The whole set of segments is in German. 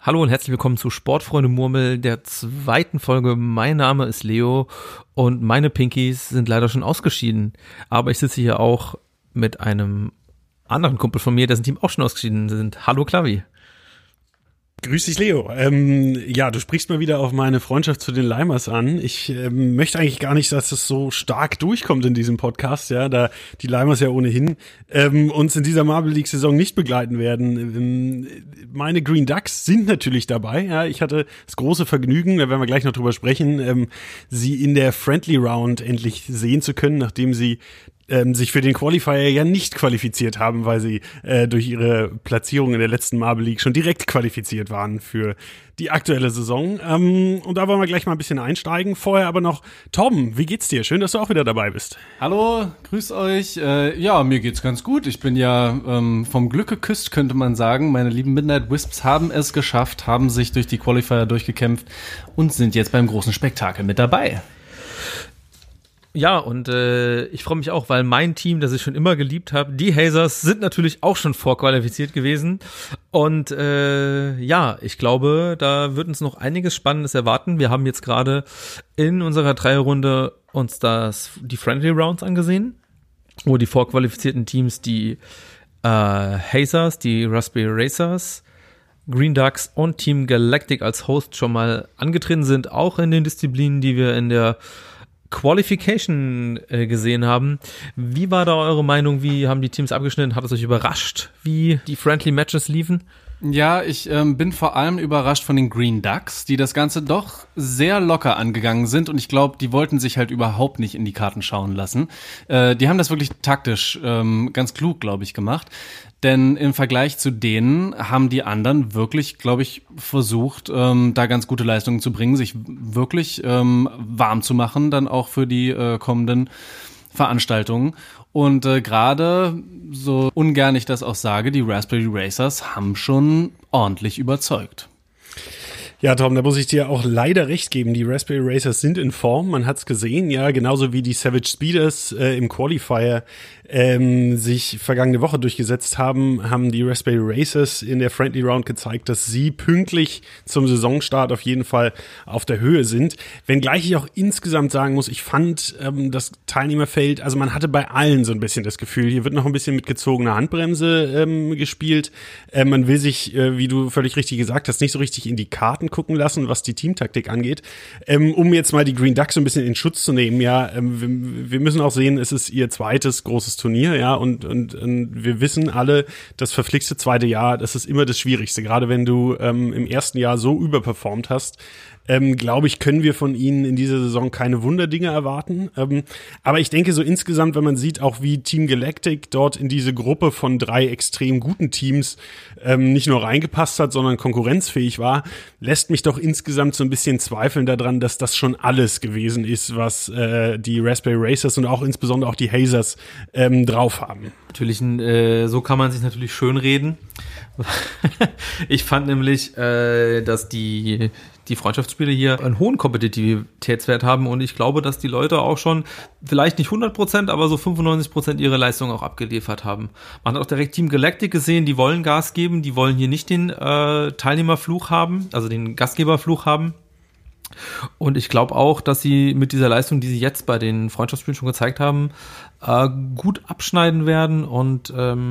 Hallo und herzlich willkommen zu Sportfreunde Murmel, der zweiten Folge. Mein Name ist Leo und meine Pinkies sind leider schon ausgeschieden. Aber ich sitze hier auch mit einem anderen Kumpel von mir, dessen Team auch schon ausgeschieden sind. Hallo Klavi. Grüß dich, Leo. Du sprichst mal wieder auf meine Freundschaft zu den Limers an. Ich möchte eigentlich gar nicht, dass es so stark durchkommt in diesem Podcast, ja, da die Limers ja ohnehin uns in dieser Marble League-Saison nicht begleiten werden. Meine Green Ducks sind natürlich dabei. Ja, ich hatte das große Vergnügen, da werden wir gleich noch drüber sprechen, sie in der Friendly Round endlich sehen zu können, nachdem sie sich für den Qualifier ja nicht qualifiziert haben, weil sie durch ihre Platzierung in der letzten Marble League schon direkt qualifiziert waren für die aktuelle Saison. Und da wollen wir gleich mal ein bisschen einsteigen. Vorher aber noch, Tom, wie geht's dir? Schön, dass du auch wieder dabei bist. Hallo, grüß euch. Mir geht's ganz gut. Ich bin ja vom Glück geküsst, könnte man sagen. Meine lieben Midnight Wisps haben es geschafft, haben sich durch die Qualifier durchgekämpft und sind jetzt beim großen Spektakel mit dabei. Ja, und ich freue mich auch, weil mein Team, das ich schon immer geliebt habe, die Hazers, sind natürlich auch schon vorqualifiziert gewesen. Und ich glaube, da wird uns noch einiges Spannendes erwarten. Wir haben jetzt gerade in unserer Dreierrunde uns die Friendly Rounds angesehen, wo die vorqualifizierten Teams die Hazers, die Raspberry Racers, Green Ducks und Team Galactic als Host schon mal angetreten sind, auch in den Disziplinen, die wir in der Qualification gesehen haben. Wie war da eure Meinung? Wie haben die Teams abgeschnitten? Hat es euch überrascht, wie die Friendly Matches liefen? Ja, ich bin vor allem überrascht von den Green Ducks, die das Ganze doch sehr locker angegangen sind und ich glaube, die wollten sich halt überhaupt nicht in die Karten schauen lassen. Die haben das wirklich taktisch ganz klug, glaube ich, gemacht. Denn im Vergleich zu denen haben die anderen wirklich, glaube ich, versucht, da ganz gute Leistungen zu bringen, sich wirklich warm zu machen, dann auch für die kommenden Veranstaltungen. Und gerade, so ungern ich das auch sage, die Raspberry Racers haben schon ordentlich überzeugt. Ja, Tom, da muss ich dir auch leider recht geben. Die Raspberry Racers sind in Form, man hat's gesehen, ja, genauso wie die Savage Speeders im Qualifier sich vergangene Woche durchgesetzt haben, haben die Raspberry Racers in der Friendly Round gezeigt, dass sie pünktlich zum Saisonstart auf jeden Fall auf der Höhe sind. Wenngleich ich auch insgesamt sagen muss, ich fand das Teilnehmerfeld, also man hatte bei allen so ein bisschen das Gefühl, hier wird noch ein bisschen mit gezogener Handbremse gespielt. Man will sich, wie du völlig richtig gesagt hast, nicht so richtig in die Karten gucken lassen, was die Teamtaktik angeht. Um jetzt mal die Green Ducks so ein bisschen in Schutz zu nehmen, ja, wir müssen auch sehen, es ist ihr zweites großes Turnier, ja, und wir wissen alle, das verflixte zweite Jahr, das ist immer das Schwierigste, gerade wenn du im ersten Jahr so überperformt hast. Glaube ich, können wir von ihnen in dieser Saison keine Wunderdinge erwarten. Aber ich denke so insgesamt, wenn man sieht, auch wie Team Galactic dort in diese Gruppe von 3 extrem guten Teams nicht nur reingepasst hat, sondern konkurrenzfähig war, lässt mich doch insgesamt so ein bisschen zweifeln daran, dass das schon alles gewesen ist, was die Raspberry Racers und auch insbesondere auch die Hazers drauf haben. Natürlich, so kann man sich natürlich schönreden. Ich fand nämlich, dass die Freundschaftsspiele hier einen hohen Kompetitivitätswert haben und ich glaube, dass die Leute auch schon vielleicht nicht 100%, aber so 95% ihre Leistung auch abgeliefert haben. Man hat auch direkt Team Galactic gesehen, die wollen Gas geben, die wollen hier nicht den Teilnehmerfluch haben, also den Gastgeberfluch haben. Und ich glaube auch, dass sie mit dieser Leistung, die sie jetzt bei den Freundschaftsspielen schon gezeigt haben, gut abschneiden werden und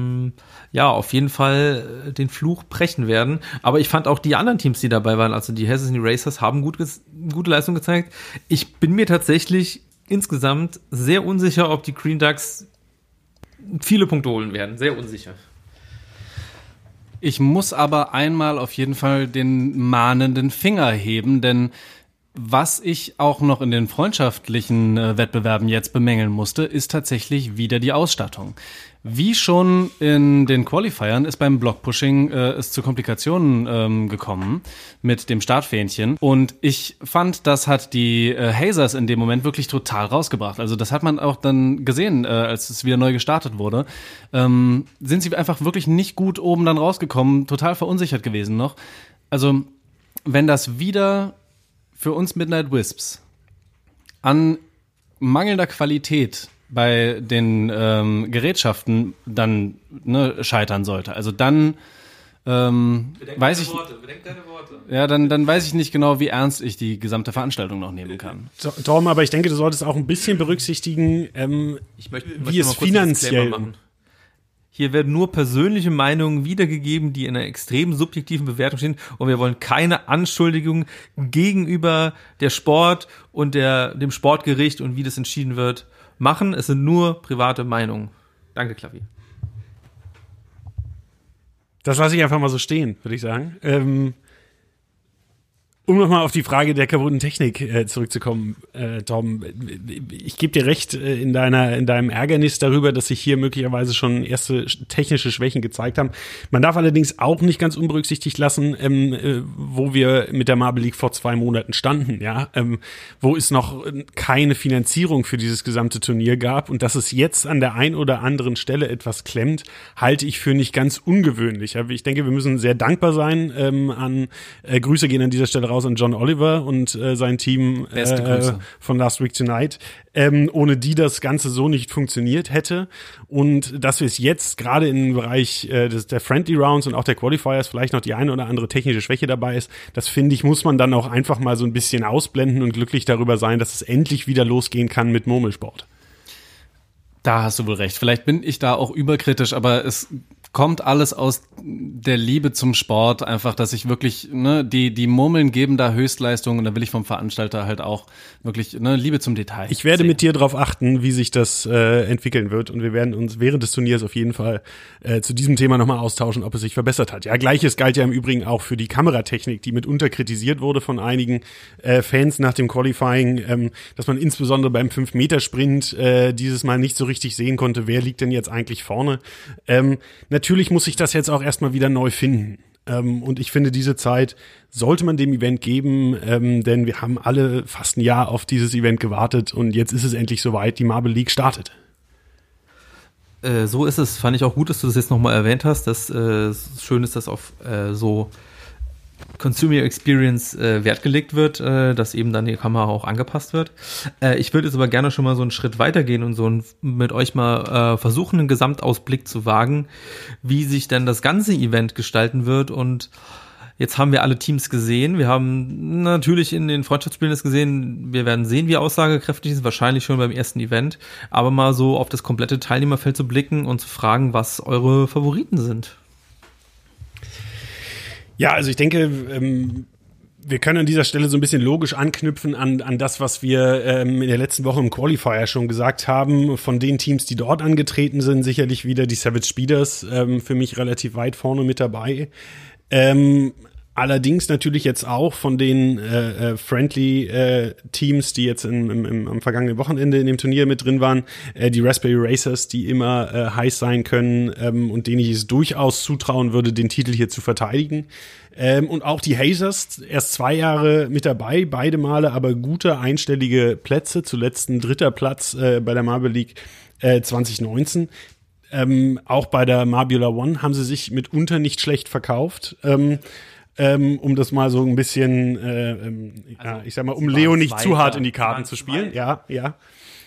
auf jeden Fall den Fluch brechen werden. Aber ich fand auch die anderen Teams, die dabei waren, also die Hazers und die Racers, haben gute Leistung gezeigt. Ich bin mir tatsächlich insgesamt sehr unsicher, ob die Green Ducks viele Punkte holen werden. Sehr unsicher. Ich muss aber einmal auf jeden Fall den mahnenden Finger heben, denn was ich auch noch in den freundschaftlichen Wettbewerben jetzt bemängeln musste, ist tatsächlich wieder die Ausstattung. Wie schon in den Qualifiern ist beim Blockpushing es zu Komplikationen gekommen mit dem Startfähnchen. Und ich fand, das hat die Hazers in dem Moment wirklich total rausgebracht. Also das hat man auch dann gesehen, als es wieder neu gestartet wurde. Sind sie einfach wirklich nicht gut oben dann rausgekommen, total verunsichert gewesen noch. Also wenn das wieder für uns Midnight Wisps an mangelnder Qualität bei den Gerätschaften dann scheitern sollte. Also dann Weiß ich. Bedenk deine Worte. Ja, dann weiß ich nicht genau, wie ernst ich die gesamte Veranstaltung noch nehmen kann. Tom, aber ich denke, du solltest auch ein bisschen berücksichtigen, wie es finanziell machen. Hier werden nur persönliche Meinungen wiedergegeben, die in einer extrem subjektiven Bewertung stehen. Und wir wollen keine Anschuldigung gegenüber der Sport und dem Sportgericht und wie das entschieden wird machen. Es sind nur private Meinungen. Danke, Klavi. Das lasse ich einfach mal so stehen, würde ich sagen. Um nochmal auf die Frage der kaputten Technik zurückzukommen, Tom, ich gebe dir recht in deinem Ärgernis darüber, dass sich hier möglicherweise schon erste technische Schwächen gezeigt haben. Man darf allerdings auch nicht ganz unberücksichtigt lassen, wo wir mit der Marble League vor 2 Monaten standen, ja, wo es noch keine Finanzierung für dieses gesamte Turnier gab und dass es jetzt an der ein oder anderen Stelle etwas klemmt, halte ich für nicht ganz ungewöhnlich. Ich denke, wir müssen sehr dankbar sein. Grüße gehen an dieser Stelle raus an John Oliver und sein Team von Last Week Tonight, ohne die das Ganze so nicht funktioniert hätte. Und dass wir es jetzt gerade im Bereich der Friendly Rounds und auch der Qualifiers vielleicht noch die eine oder andere technische Schwäche dabei ist, das finde ich, muss man dann auch einfach mal so ein bisschen ausblenden und glücklich darüber sein, dass es endlich wieder losgehen kann mit Murmelsport. Da hast du wohl recht. Vielleicht bin ich da auch überkritisch, aber es kommt alles aus der Liebe zum Sport, einfach, dass ich wirklich, die Murmeln geben da Höchstleistungen und da will ich vom Veranstalter halt auch wirklich, Liebe zum Detail. Ich werde mit dir darauf achten, wie sich das entwickeln wird und wir werden uns während des Turniers auf jeden Fall zu diesem Thema nochmal austauschen, ob es sich verbessert hat. Ja, Gleiches galt ja im Übrigen auch für die Kameratechnik, die mitunter kritisiert wurde von einigen Fans nach dem Qualifying, dass man insbesondere beim 5-Meter-Sprint dieses Mal nicht so richtig sehen konnte, wer liegt denn jetzt eigentlich vorne. Natürlich muss sich das jetzt auch erstmal wieder neu finden. Und ich finde, diese Zeit sollte man dem Event geben, denn wir haben alle fast ein Jahr auf dieses Event gewartet und jetzt ist es endlich soweit, die Marble League startet. So ist es. Fand ich auch gut, dass du das jetzt nochmal erwähnt hast. Dass schön ist, dass auf so Consumer Experience Wert gelegt wird, dass eben dann die Kamera auch angepasst wird. Ich würde jetzt aber gerne schon mal so einen Schritt weitergehen und mit euch mal versuchen, einen Gesamtausblick zu wagen, wie sich denn das ganze Event gestalten wird. Und jetzt haben wir alle Teams gesehen. Wir haben natürlich in den Freundschaftsspielen das gesehen. Wir werden sehen, wie aussagekräftig ist, wahrscheinlich schon beim ersten Event. Aber mal so auf das komplette Teilnehmerfeld zu blicken und zu fragen, was eure Favoriten sind. Ja, also ich denke, wir können an dieser Stelle so ein bisschen logisch anknüpfen an das, was wir in der letzten Woche im Qualifier schon gesagt haben. Von den Teams, die dort angetreten sind, sicherlich wieder die Savage Speeders, für mich relativ weit vorne mit dabei. Allerdings natürlich jetzt auch von den Friendly Teams, die jetzt am vergangenen Wochenende in dem Turnier mit drin waren, die Raspberry Racers, die immer heiß sein können und denen ich es durchaus zutrauen würde, den Titel hier zu verteidigen. Und auch die Hazers, erst 2 Jahre mit dabei, beide Male aber gute einstellige Plätze, zuletzt ein 3. Platz bei der Marble League 2019. Auch bei der Marbula One haben sie sich mitunter nicht schlecht verkauft. Um das mal so ein bisschen, ich sag mal, um Leo nicht zu hart in die Karten zu spielen. Ja. Ja,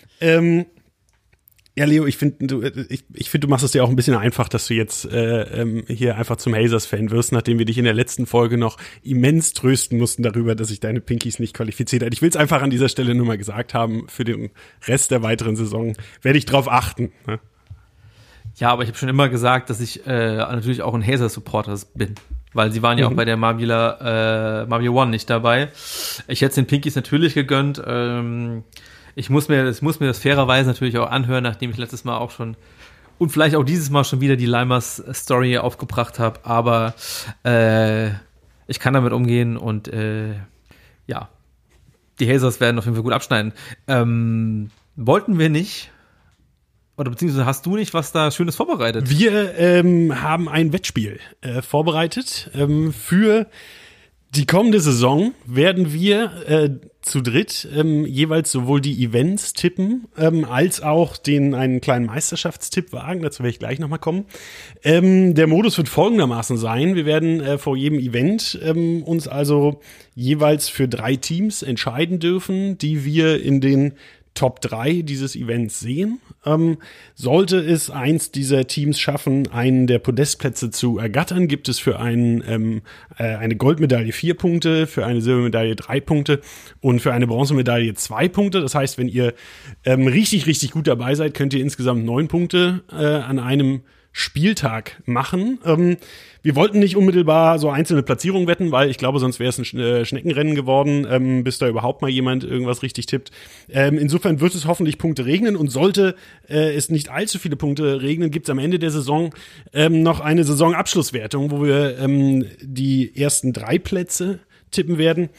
Leo, ich finde, du machst es dir auch ein bisschen einfach, dass du jetzt hier einfach zum Hazers-Fan wirst, nachdem wir dich in der letzten Folge noch immens trösten mussten darüber, dass sich deine Pinkies nicht qualifiziert hat. Ich will es einfach an dieser Stelle nur mal gesagt haben, für den Rest der weiteren Saison werde ich drauf achten. Ne? Ja, aber ich habe schon immer gesagt, dass ich natürlich auch ein Hazers-Supporter bin. Weil sie waren ja auch bei der Marbula One nicht dabei. Ich hätte es den Pinkies natürlich gegönnt. Ich muss mir das fairerweise natürlich auch anhören, nachdem ich letztes Mal auch schon und vielleicht auch dieses Mal schon wieder die Limers Story aufgebracht habe. Aber ich kann damit umgehen und ja, die Hazers werden auf jeden Fall gut abschneiden. Wollten wir nicht... Oder beziehungsweise hast du nicht was da Schönes vorbereitet? Wir haben ein Wettspiel vorbereitet. Für die kommende Saison werden wir zu dritt jeweils sowohl die Events tippen, als auch einen kleinen Meisterschaftstipp wagen. Dazu werde ich gleich nochmal kommen. Der Modus wird folgendermaßen sein. Wir werden vor jedem Event uns also jeweils für 3 Teams entscheiden dürfen, die wir in den Top 3 dieses Events sehen. Sollte es eins dieser Teams schaffen, einen der Podestplätze zu ergattern, gibt es für eine Goldmedaille 4 Punkte, für eine Silbermedaille 3 Punkte und für eine Bronzemedaille 2 Punkte. Das heißt, wenn ihr richtig, richtig gut dabei seid, könnt ihr insgesamt 9 Punkte an einem Spieltag machen. Wir wollten nicht unmittelbar so einzelne Platzierungen wetten, weil ich glaube, sonst wäre es ein Schneckenrennen geworden, bis da überhaupt mal jemand irgendwas richtig tippt. Insofern wird es hoffentlich Punkte regnen und sollte es nicht allzu viele Punkte regnen, gibt es am Ende der Saison noch eine Saisonabschlusswertung, wo wir die ersten 3 Plätze tippen werden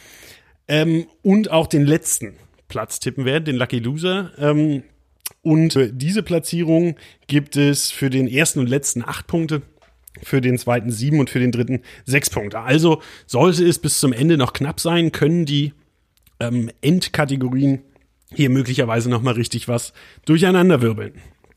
und auch den letzten Platz tippen werden, den Lucky Loser. Und für diese Platzierung gibt es für den ersten und letzten 8 Punkte, für den zweiten 7 und für den dritten 6 Punkte. Also sollte es bis zum Ende noch knapp sein, können die Endkategorien hier möglicherweise noch mal richtig was durcheinanderwirbeln.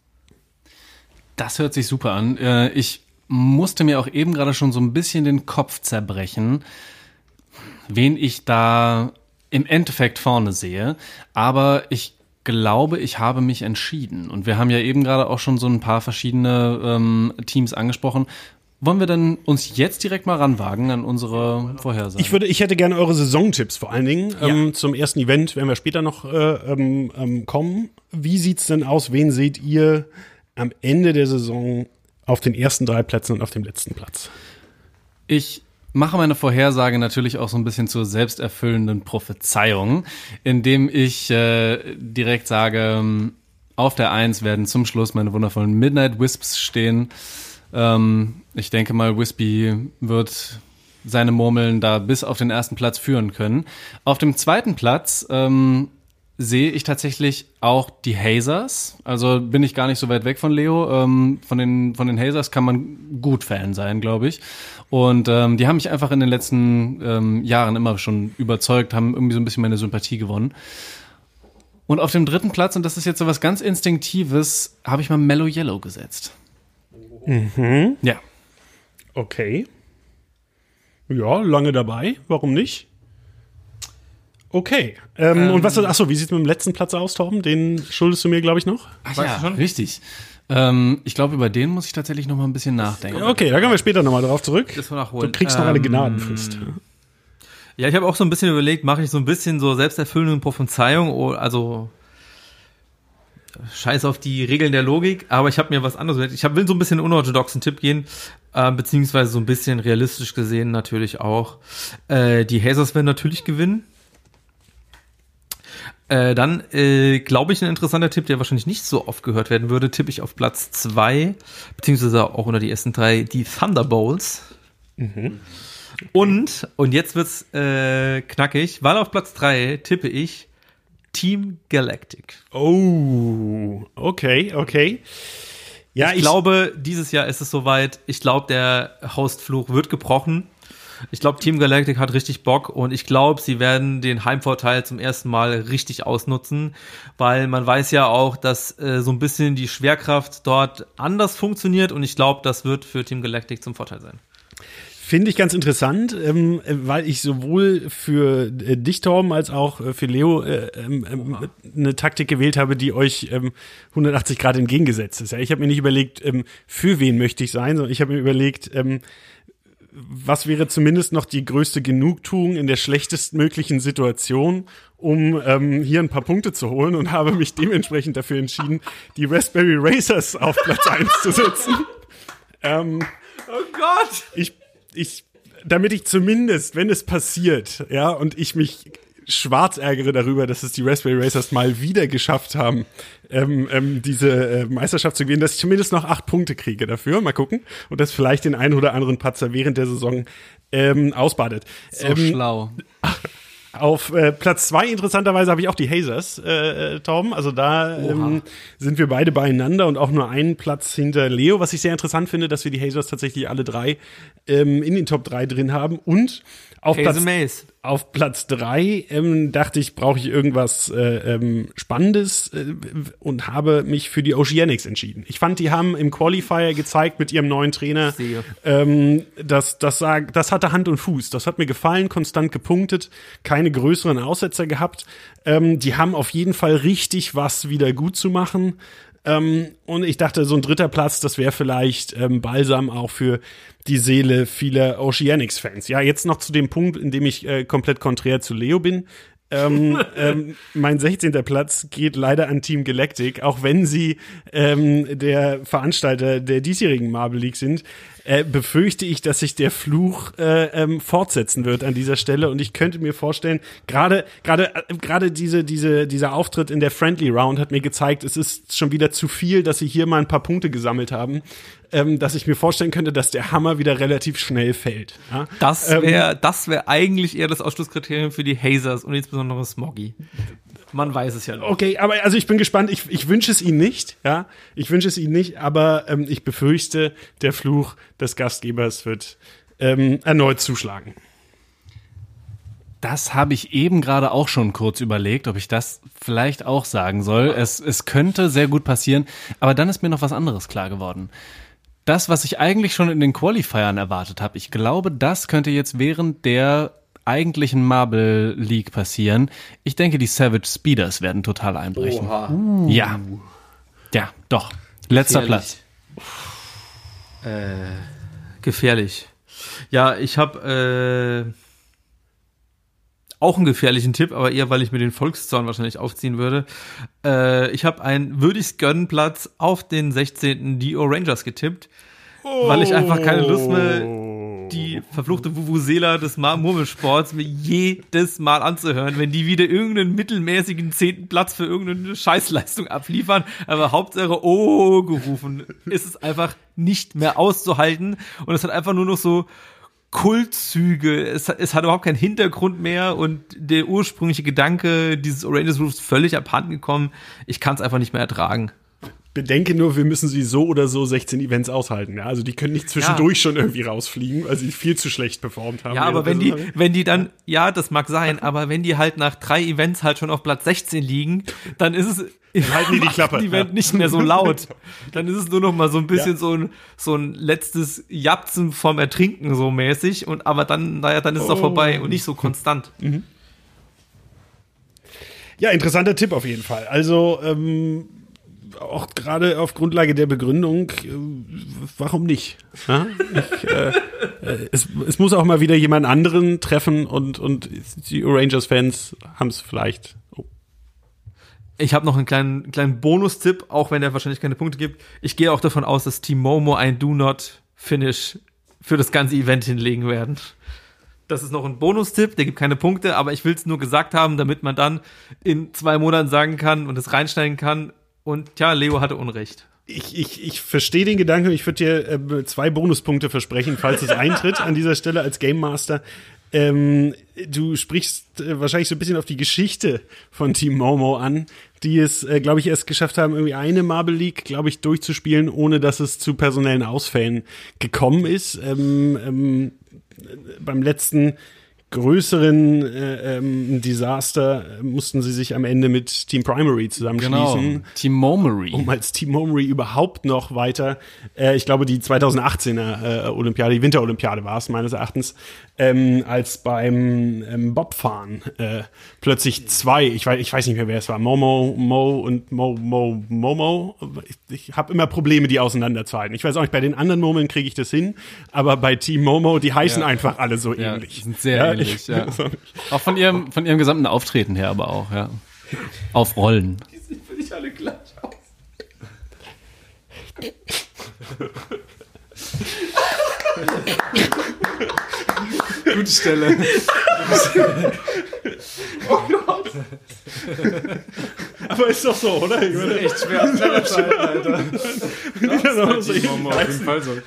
Das hört sich super an. Ich musste mir auch eben gerade schon so ein bisschen den Kopf zerbrechen, wen ich da im Endeffekt vorne sehe. Aber ich glaube, ich habe mich entschieden. Und wir haben ja eben gerade auch schon so ein paar verschiedene Teams angesprochen. Wollen wir dann uns jetzt direkt mal ranwagen an unsere Vorhersagen? Ich hätte gerne eure Saisontipps vor allen Dingen. Zum ersten Event werden wir später noch kommen. Wie sieht's denn aus? Wen seht ihr am Ende der Saison auf den ersten 3 Plätzen und auf dem letzten Platz? Ich mache meine Vorhersage natürlich auch so ein bisschen zur selbsterfüllenden Prophezeiung, indem ich direkt sage, auf der 1 werden zum Schluss meine wundervollen Midnight Wisps stehen. Ich denke mal, Wispy wird seine Murmeln da bis auf den ersten Platz führen können. Auf dem zweiten Platz sehe ich tatsächlich auch die Hazers. Also bin ich gar nicht so weit weg von Leo. Von den Hazers kann man gut Fan sein, glaube ich. Und die haben mich einfach in den letzten Jahren immer schon überzeugt, haben irgendwie so ein bisschen meine Sympathie gewonnen. Und auf dem dritten Platz, und das ist jetzt so was ganz Instinktives, habe ich mal Mellow Yellow gesetzt. Mhm. Ja. Okay. Ja, lange dabei. Warum nicht? Okay. Und wie sieht's mit dem letzten Platz aus, Torben? Den schuldest du mir, glaube ich, noch? Ach ja, schon? Richtig. Ich glaube, über den muss ich tatsächlich noch mal ein bisschen nachdenken. Okay, da kommen wir später noch mal drauf zurück. Das nachholen. Du kriegst noch eine Gnadenfrist. Ja, ich habe auch so ein bisschen überlegt, mache ich so ein bisschen so selbsterfüllende Prophezeiung, also scheiß auf die Regeln der Logik, aber ich habe mir was anderes überlegt. Ich will so ein bisschen unorthodoxen Tipp gehen, beziehungsweise so ein bisschen realistisch gesehen natürlich auch. Die Hazers werden natürlich gewinnen. Dann, glaube ich, ein interessanter Tipp, der wahrscheinlich nicht so oft gehört werden würde, tippe ich auf Platz 2, beziehungsweise auch unter die ersten 3, die Thunderbolts. Mhm. Und jetzt wird's knackig, weil auf Platz 3 tippe ich Team Galactic. Oh, okay. Ja, ich glaube, dieses Jahr ist es soweit. Ich glaube, der Hostfluch wird gebrochen. Ich glaube, Team Galactic hat richtig Bock und ich glaube, sie werden den Heimvorteil zum ersten Mal richtig ausnutzen, weil man weiß ja auch, dass so ein bisschen die Schwerkraft dort anders funktioniert und ich glaube, das wird für Team Galactic zum Vorteil sein. Finde ich ganz interessant, weil ich sowohl für dich, Torben, als auch für Leo eine Taktik gewählt habe, die euch 180 Grad entgegengesetzt ist. Ja, ich habe mir nicht überlegt, für wen möchte ich sein, sondern ich habe mir überlegt, was wäre zumindest noch die größte Genugtuung in der schlechtestmöglichen Situation, um hier ein paar Punkte zu holen und habe mich dementsprechend dafür entschieden, die Raspberry Racers auf Platz 1 zu setzen. Oh Gott! Damit ich zumindest, wenn es passiert, ja, und ich mich schwarz ärgere darüber, dass es die Raspberry Racers mal wieder geschafft haben, diese Meisterschaft zu gewinnen, dass ich zumindest noch 8 Punkte kriege dafür. Mal gucken. Und das vielleicht den einen oder anderen Patzer während der Saison ausbadet. So schlau. Auf Platz 2 interessanterweise habe ich auch die Hazers, Torben. Also da sind wir beide beieinander und auch nur einen Platz hinter Leo, was ich sehr interessant finde, dass wir die Hazers tatsächlich alle 3 in den Top 3 drin haben. Und auf Hazel Maze. Auf Platz 3 dachte ich, brauche ich irgendwas Spannendes und habe mich für die Oceanics entschieden. Ich fand, die haben im Qualifier gezeigt mit ihrem neuen Trainer, das hatte Hand und Fuß. Das hat mir gefallen, konstant gepunktet, keine größeren Aussetzer gehabt. Die haben auf jeden Fall richtig was wieder gut zu machen. Und ich dachte, so ein 3. Platz, das wäre vielleicht Balsam auch für die Seele vieler Oceanics-Fans. Ja, jetzt noch zu dem Punkt, in dem ich komplett konträr zu Leo bin. Mein 16. Platz geht leider an Team Galactic, auch wenn sie der Veranstalter der diesjährigen Marble League sind. Befürchte ich, dass sich der Fluch fortsetzen wird an dieser Stelle, und ich könnte mir vorstellen, gerade dieser Auftritt in der Friendly Round hat mir gezeigt, es ist schon wieder zu viel, dass sie hier mal ein paar Punkte gesammelt haben, dass ich mir vorstellen könnte, dass der Hammer wieder relativ schnell fällt. Ja? Das wäre eigentlich eher das Ausschlusskriterium für die Hazers und insbesondere Smoggy. Man weiß es ja noch. Okay, aber also ich bin gespannt. Ich wünsche es ihnen nicht, ja. Ich wünsche es ihnen nicht, aber ich befürchte, der Fluch des Gastgebers wird erneut zuschlagen. Das habe ich eben gerade auch schon kurz überlegt, ob ich das vielleicht auch sagen soll. Es könnte sehr gut passieren, aber dann ist mir noch was anderes klar geworden. Das, was ich eigentlich schon in den Qualifiern erwartet habe, ich glaube, das könnte jetzt während der eigentlichen Marble League passieren. Ich denke, die Savage Speeders werden total einbrechen. Oha. Ja, doch. Letzter Gefährlich. Platz. Gefährlich. Ja, ich habe auch einen gefährlichen Tipp, aber eher, weil ich mir den Volkszorn wahrscheinlich aufziehen würde. Ich habe einen Würdigs-Gönnen-Platz auf den 16. Dio Rangers getippt, weil ich einfach keine Lust mehr die verfluchte Vuvuzela des Murmelsports mir jedes Mal anzuhören, wenn die wieder irgendeinen mittelmäßigen 10. Platz für irgendeine Scheißleistung abliefern, aber Hauptsache gerufen, ist es einfach nicht mehr auszuhalten, und es hat einfach nur noch so Kultzüge, es hat überhaupt keinen Hintergrund mehr, und der ursprüngliche Gedanke dieses Oranges Roofs völlig abhanden gekommen. Ich kann es einfach nicht mehr ertragen. Bedenke nur, wir müssen sie so oder so 16 Events aushalten. Ja? Also die können nicht zwischendurch schon irgendwie rausfliegen, weil sie viel zu schlecht performt haben. Ja, aber wenn die dann, ja, das mag sein, aber wenn die halt nach 3 Events halt schon auf Platz 16 liegen, dann ist es dann halten die Klappe. Die Event nicht mehr so laut. Dann ist es nur noch mal so ein bisschen so ein letztes Japsen vom Ertrinken so mäßig, und aber dann ist es doch vorbei und nicht so konstant. Mhm. Ja, interessanter Tipp auf jeden Fall. Also auch gerade auf Grundlage der Begründung, warum nicht? Ja? Es muss auch mal wieder jemand anderen treffen, und die Rangers-Fans haben es vielleicht. Ich habe noch einen kleinen Bonustipp, auch wenn er wahrscheinlich keine Punkte gibt. Ich gehe auch davon aus, dass Team Momo ein Do-Not-Finish für das ganze Event hinlegen werden. Das ist noch ein Bonustipp, der gibt keine Punkte, aber ich will es nur gesagt haben, damit man dann in 2 Monaten sagen kann und es reinschneiden kann. Und ja, Leo hatte Unrecht. Ich verstehe den Gedanken. Ich würde dir 2 Bonuspunkte versprechen, falls es eintritt an dieser Stelle als Game Master. Du sprichst wahrscheinlich so ein bisschen auf die Geschichte von Team Momo an, die es, glaube ich, erst geschafft haben, irgendwie eine Marble League, glaube ich, durchzuspielen, ohne dass es zu personellen Ausfällen gekommen ist. Beim letzten größeren Desaster mussten sie sich am Ende mit Team Primary zusammenschließen. Genau, Team Momery. Um als Team Momery überhaupt noch weiter, ich glaube die 2018er Olympiade, die Winterolympiade war es meines Erachtens, als beim Bobfahren plötzlich 2, ich weiß nicht mehr, wer es war, Momo. Ich habe immer Probleme, die auseinanderzuhalten. Ich weiß auch nicht, bei den anderen Murmeln kriege ich das hin, aber bei Team Momo, die heißen einfach alle so ähnlich. Die sind sehr ähnlich. Ja. Auch von ihrem gesamten Auftreten her, aber auch, ja. Auf Rollen. Die sehen für dich alle gleich aus. Gute Stelle. Oh Gott. Aber ist doch so, oder? Das ist echt schwer auf der Zeit, Alter. Das ist auf jeden Fall so.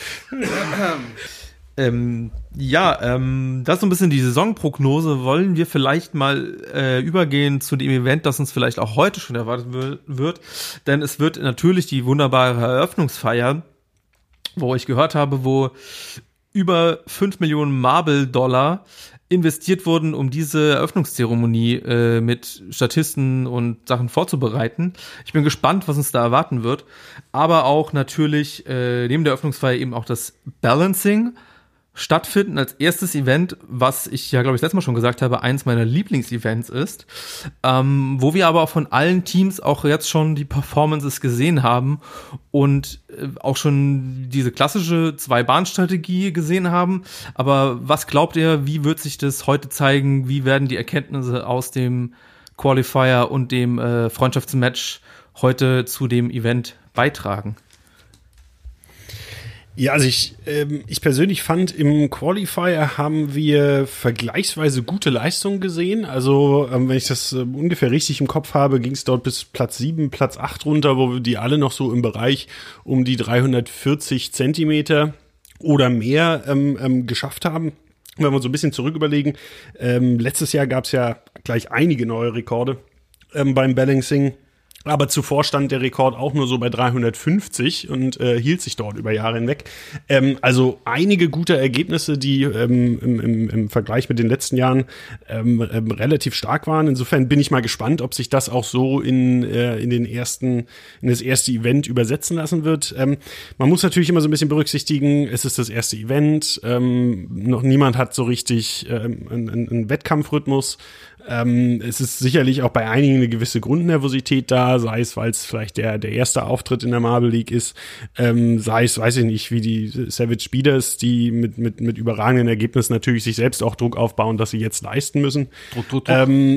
Das ist so ein bisschen die Saisonprognose. Wollen wir vielleicht mal übergehen zu dem Event, das uns vielleicht auch heute schon erwartet wird. Denn es wird natürlich die wunderbare Eröffnungsfeier, wo ich gehört habe, wo über 5 Millionen Marble-Dollar investiert wurden, um diese Eröffnungszeremonie mit Statisten und Sachen vorzubereiten. Ich bin gespannt, was uns da erwarten wird. Aber auch natürlich neben der Eröffnungsfeier eben auch das Balancing stattfinden als erstes Event, was ich ja, glaube ich, letztes Mal schon gesagt habe, eins meiner Lieblingsevents ist, wo wir aber auch von allen Teams auch jetzt schon die Performances gesehen haben und auch schon diese klassische Zwei-Bahn-Strategie gesehen haben. Aber was glaubt ihr, wie wird sich das heute zeigen? Wie werden die Erkenntnisse aus dem Qualifier und dem Freundschaftsmatch heute zu dem Event beitragen? Ja, also ich persönlich fand, im Qualifier haben wir vergleichsweise gute Leistungen gesehen. Also wenn ich das ungefähr richtig im Kopf habe, ging es dort bis Platz 7, Platz 8 runter, wo wir die alle noch so im Bereich um die 340 Zentimeter oder mehr geschafft haben. Wenn wir so ein bisschen zurück überlegen, letztes Jahr gab es ja gleich einige neue Rekorde beim Balancing. Aber zuvor stand der Rekord auch nur so bei 350 und hielt sich dort über Jahre hinweg. Also einige gute Ergebnisse, die im Vergleich mit den letzten Jahren relativ stark waren. Insofern bin ich mal gespannt, ob sich das auch so in das erste Event übersetzen lassen wird. Man muss natürlich immer so ein bisschen berücksichtigen, es ist das erste Event. Noch niemand hat so richtig einen Wettkampfrhythmus. Es ist sicherlich auch bei einigen eine gewisse Grundnervosität da, sei es, weil es vielleicht der erste Auftritt in der Marble League ist, sei es, weiß ich nicht, wie die Savage Speeders, die mit überragenden Ergebnissen natürlich sich selbst auch Druck aufbauen, dass sie jetzt leisten müssen. Druck.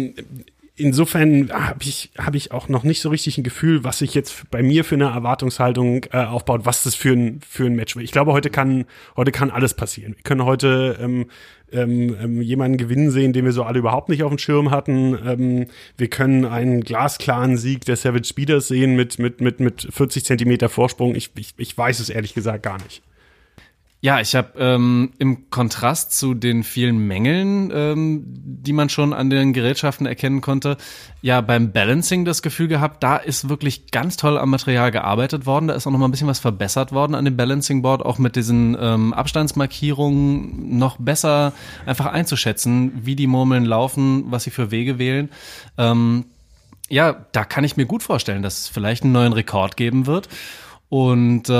Insofern habe ich auch noch nicht so richtig ein Gefühl, was sich jetzt bei mir für eine Erwartungshaltung aufbaut, was das für ein Match wird. Ich glaube, heute kann alles passieren. Wir können heute jemanden gewinnen sehen, den wir so alle überhaupt nicht auf dem Schirm hatten. Wir können einen glasklaren Sieg der Savage Speeders sehen mit 40 Zentimeter Vorsprung. Ich weiß es ehrlich gesagt gar nicht. Ja, ich habe im Kontrast zu den vielen Mängeln, die man schon an den Gerätschaften erkennen konnte, ja beim Balancing das Gefühl gehabt, da ist wirklich ganz toll am Material gearbeitet worden. Da ist auch noch mal ein bisschen was verbessert worden an dem Balancing Board, auch mit diesen Abstandsmarkierungen noch besser einfach einzuschätzen, wie die Murmeln laufen, was sie für Wege wählen. Ja, da kann ich mir gut vorstellen, dass es vielleicht einen neuen Rekord geben wird. Und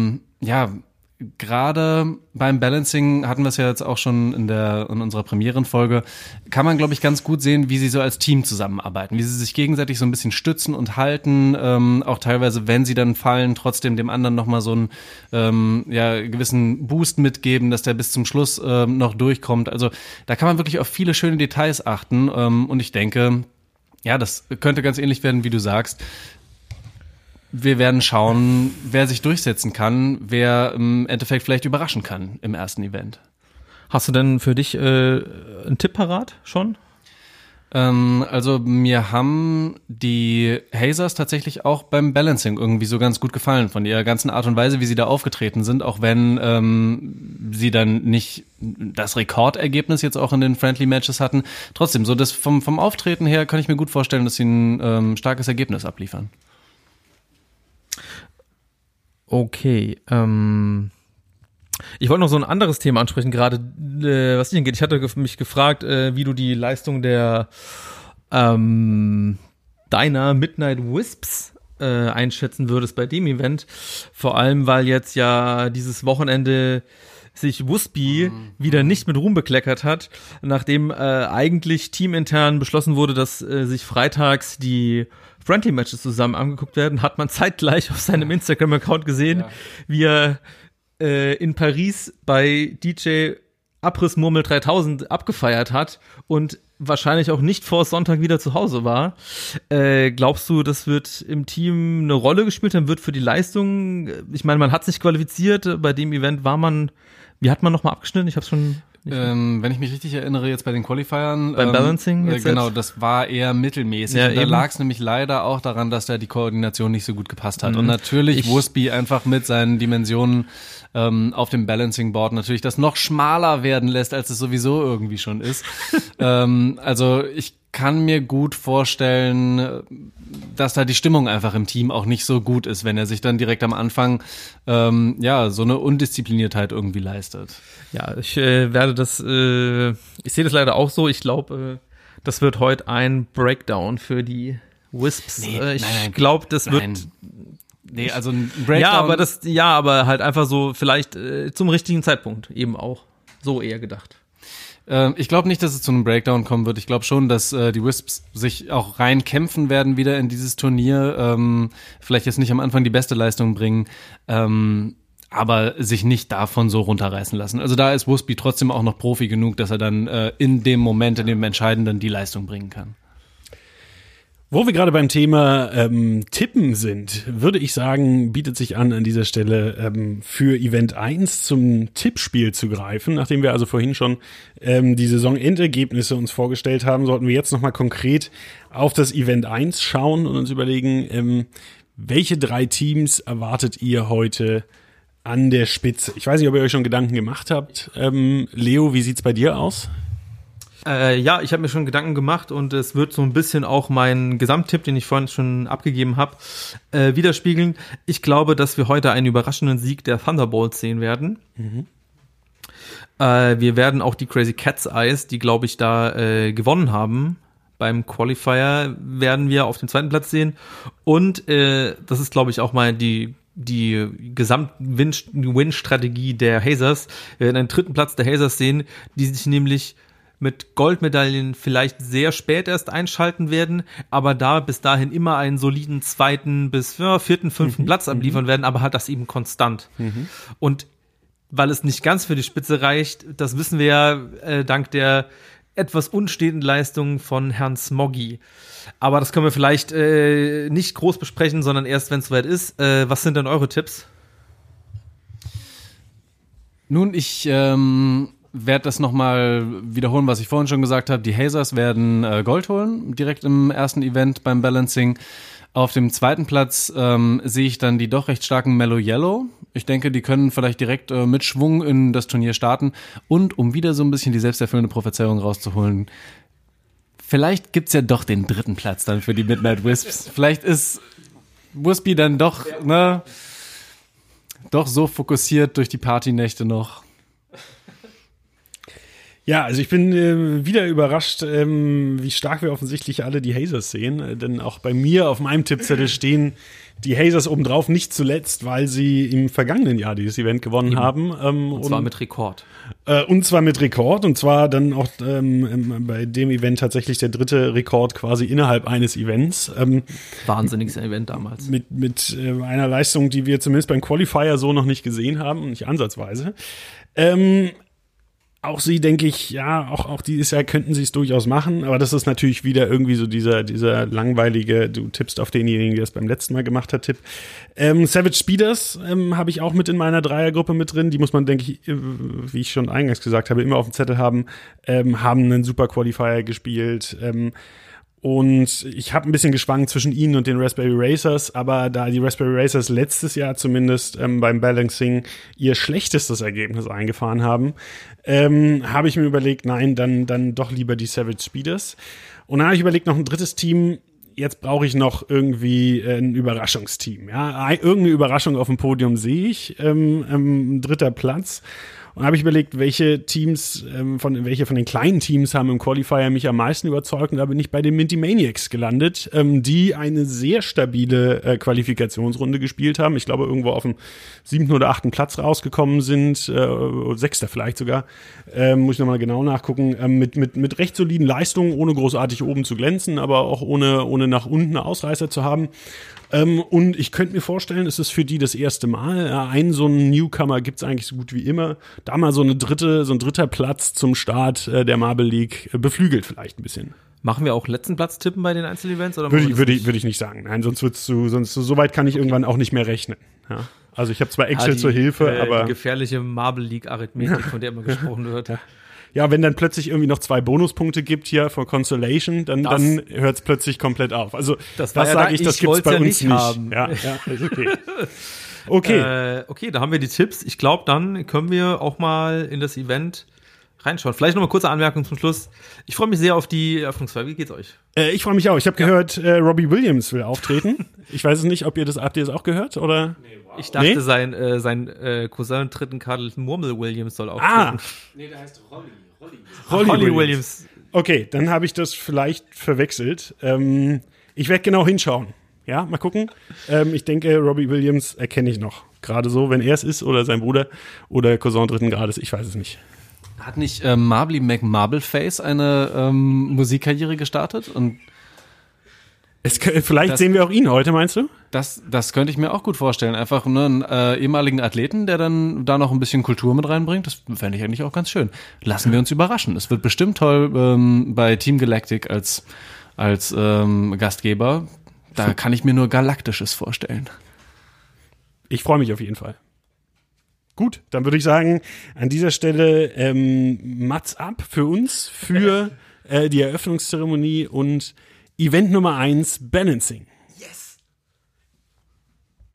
gerade beim Balancing hatten wir es ja jetzt auch schon in unserer Premierenfolge, kann man, glaube ich, ganz gut sehen, wie sie so als Team zusammenarbeiten, wie sie sich gegenseitig so ein bisschen stützen und halten, auch teilweise, wenn sie dann fallen, trotzdem dem anderen nochmal so einen gewissen Boost mitgeben, dass der bis zum Schluss noch durchkommt. Also da kann man wirklich auf viele schöne Details achten und ich denke, ja, das könnte ganz ähnlich werden, wie du sagst. Wir werden schauen, wer sich durchsetzen kann, wer im Endeffekt vielleicht überraschen kann im ersten Event. Hast du denn für dich einen Tipp parat schon? Also mir haben die Hazers tatsächlich auch beim Balancing irgendwie so ganz gut gefallen von ihrer ganzen Art und Weise, wie sie da aufgetreten sind, auch wenn sie dann nicht das Rekordergebnis jetzt auch in den Friendly Matches hatten. Trotzdem, so das vom Auftreten her kann ich mir gut vorstellen, dass sie ein starkes Ergebnis abliefern. Okay, ich wollte noch so ein anderes Thema ansprechen, gerade was dich angeht. Ich hatte mich gefragt, wie du die Leistung der deiner Midnight Wisps einschätzen würdest bei dem Event. Vor allem, weil jetzt ja dieses Wochenende sich Wuspy wieder nicht mit Ruhm bekleckert hat, nachdem eigentlich teamintern beschlossen wurde, dass sich freitags die Friendly Matches zusammen angeguckt werden, hat man zeitgleich auf seinem Instagram-Account gesehen, wie er in Paris bei DJ Abrissmurmel 3000 abgefeiert hat und wahrscheinlich auch nicht vor Sonntag wieder zu Hause war. Glaubst du, das wird im Team eine Rolle gespielt haben, wird für die Leistung? Ich meine, man hat sich qualifiziert, bei dem Event wie hat man nochmal abgeschnitten? Ich hab's schon... Wenn ich mich richtig erinnere, jetzt bei den Qualifiern. Beim Balancing? Genau, das war eher mittelmäßig. Ja, und da lag es nämlich leider auch daran, dass da die Koordination nicht so gut gepasst hat. Und natürlich Wuspy einfach mit seinen Dimensionen auf dem Balancing Board natürlich das noch schmaler werden lässt, als es sowieso irgendwie schon ist. Also ich kann mir gut vorstellen, dass da die Stimmung einfach im Team auch nicht so gut ist, wenn er sich dann direkt am Anfang so eine Undiszipliniertheit irgendwie leistet. Ja, ich sehe das leider auch so. Ich glaube, das wird heute ein Breakdown für die Wisps. Ich glaube, das wird. Nee, also ein Breakdown. Aber halt einfach so vielleicht zum richtigen Zeitpunkt eben auch. So eher gedacht. Ich glaube nicht, dass es zu einem Breakdown kommen wird. Ich glaube schon, dass die Wisps sich auch rein kämpfen werden wieder in dieses Turnier. Vielleicht jetzt nicht am Anfang die beste Leistung bringen, aber sich nicht davon so runterreißen lassen. Also da ist Woosby trotzdem auch noch Profi genug, dass er dann in dem Moment, in dem Entscheidenden die Leistung bringen kann. Wo wir gerade beim Thema Tippen sind, würde ich sagen, bietet sich an dieser Stelle für Event 1 zum Tippspiel zu greifen. Nachdem wir also vorhin schon die Saisonendergebnisse uns vorgestellt haben, sollten wir jetzt nochmal konkret auf das Event 1 schauen und uns überlegen, welche 3 Teams erwartet ihr heute an der Spitze? Ich weiß nicht, ob ihr euch schon Gedanken gemacht habt. Leo, wie sieht's bei dir aus? Ja, ich habe mir schon Gedanken gemacht und es wird so ein bisschen auch meinen Gesamttipp, den ich vorhin schon abgegeben habe, widerspiegeln. Ich glaube, dass wir heute einen überraschenden Sieg der Thunderbolts sehen werden. Mhm. Wir werden auch die Crazy Cat's Eyes, die, glaube ich, da gewonnen haben, beim Qualifier werden wir auf dem 2. Platz sehen. Und das ist, glaube ich, auch mal die Gesamt-Win-Strategie der Hazers. Wir werden einen 3. Platz der Hazers sehen, die sich nämlich mit Goldmedaillen vielleicht sehr spät erst einschalten werden, aber da bis dahin immer einen soliden 2. bis 4., 5. Platz abliefern werden, aber hat das eben konstant. Mhm. Und weil es nicht ganz für die Spitze reicht, das wissen wir ja dank der etwas unsteten Leistung von Herrn Smoggy. Aber das können wir vielleicht nicht groß besprechen, sondern erst, wenn es soweit ist. Was sind denn eure Tipps? Nun, ich werde das nochmal wiederholen, was ich vorhin schon gesagt habe. Die Hazers werden Gold holen, direkt im ersten Event beim Balancing. Auf dem 2. Platz sehe ich dann die doch recht starken Mellow Yellow. Ich denke, die können vielleicht direkt mit Schwung in das Turnier starten. Und um wieder so ein bisschen die selbsterfüllende Prophezeiung rauszuholen, vielleicht gibt's ja doch den 3. Platz dann für die Midnight Wisps. Vielleicht ist Woosby dann doch, doch so fokussiert durch die Partynächte noch. Ja, also ich bin wieder überrascht, wie stark wir offensichtlich alle die Hazers sehen. Denn auch bei mir auf meinem Tippzettel stehen die Hazers obendrauf, nicht zuletzt, weil sie im vergangenen Jahr dieses Event gewonnen haben. Und zwar mit Rekord. Und zwar dann auch bei dem Event tatsächlich der 3. Rekord quasi innerhalb eines Events. Wahnsinniges Event damals. Mit einer Leistung, die wir zumindest beim Qualifier so noch nicht gesehen haben, nicht ansatzweise. Auch sie, denke ich, ja, auch dieses Jahr könnten sie es durchaus machen, aber das ist natürlich wieder irgendwie so dieser langweilige, du tippst auf denjenigen, der es beim letzten Mal gemacht hat, Tipp. Savage Speeders habe ich auch mit in meiner Dreiergruppe mit drin, die muss man, denke ich, wie ich schon eingangs gesagt habe, immer auf dem Zettel haben einen super Qualifier gespielt, und ich habe ein bisschen geschwankt zwischen ihnen und den Raspberry Racers, aber da die Raspberry Racers letztes Jahr zumindest beim Balancing ihr schlechtestes Ergebnis eingefahren haben, habe ich mir überlegt, nein, dann doch lieber die Savage Speeders. Und dann habe ich überlegt, noch ein 3. Team. Jetzt brauche ich noch irgendwie ein Überraschungsteam. Ja, irgendeine Überraschung auf dem Podium sehe ich, 3. Platz. Und habe ich überlegt, welche Teams, welche von den kleinen Teams haben im Qualifier mich am meisten überzeugt. Und da bin ich bei den Minty Maniacs gelandet, die eine sehr stabile Qualifikationsrunde gespielt haben. Ich glaube, irgendwo auf dem 7. oder 8. Platz rausgekommen sind, 6. vielleicht sogar. Muss ich nochmal genau nachgucken. Mit recht soliden Leistungen, ohne großartig oben zu glänzen, aber auch ohne nach unten Ausreißer zu haben. Und ich könnte mir vorstellen, es ist für die das erste Mal. So einen Newcomer gibt's eigentlich so gut wie immer. Da mal so ein 3. Platz zum Start der Marble League beflügelt vielleicht ein bisschen. Machen wir auch letzten Platz tippen bei den Einzelevents? Oder würde ich nicht sagen. Nein, sonst so weit kann ich irgendwann auch nicht mehr rechnen. Ja. Also ich habe zwar Excel zur Hilfe, aber die gefährliche Marble League Arithmetik, von der immer gesprochen wird. Ja, wenn dann plötzlich irgendwie noch 2 Bonuspunkte gibt hier für Consolation, dann hört es plötzlich komplett auf. Also das sage ich, das gibt's bei uns nicht. Ja, ist okay. Okay, da haben wir die Tipps. Ich glaube, dann können wir auch mal in das Event reinschauen. Vielleicht noch mal kurze Anmerkung zum Schluss. Ich freue mich sehr auf die Eröffnungsfeier. Wie geht's euch? Ich freue mich auch. Ich habe gehört, Robbie Williams will auftreten. Ich weiß es nicht, habt ihr das auch gehört? Oder? Nee, wow. Ich dachte, sein Cousin dritten Karl Murmel Williams soll auftreten. Nee, der heißt Rolly. Rolly Williams. Okay, dann habe ich das vielleicht verwechselt. Ich werde genau hinschauen. Ja, mal gucken. Ich denke, Robbie Williams erkenne ich noch. Gerade so, wenn er es ist oder sein Bruder oder Cousin dritten Grades. Ich weiß es nicht. Hat nicht Marbly McMarbleface eine Musikkarriere gestartet? Und vielleicht sehen wir auch ihn heute, meinst du? das könnte ich mir auch gut vorstellen. Einfach einen ehemaligen Athleten, der dann da noch ein bisschen Kultur mit reinbringt. Das fände ich eigentlich auch ganz schön. Lassen wir uns überraschen. Es wird bestimmt toll bei Team Galactic als Gastgeber. Da kann ich mir nur Galaktisches vorstellen. Ich freue mich auf jeden Fall. Gut, dann würde ich sagen, an dieser Stelle Mats ab für uns, für die Eröffnungszeremonie und Event Nummer 1, Balancing.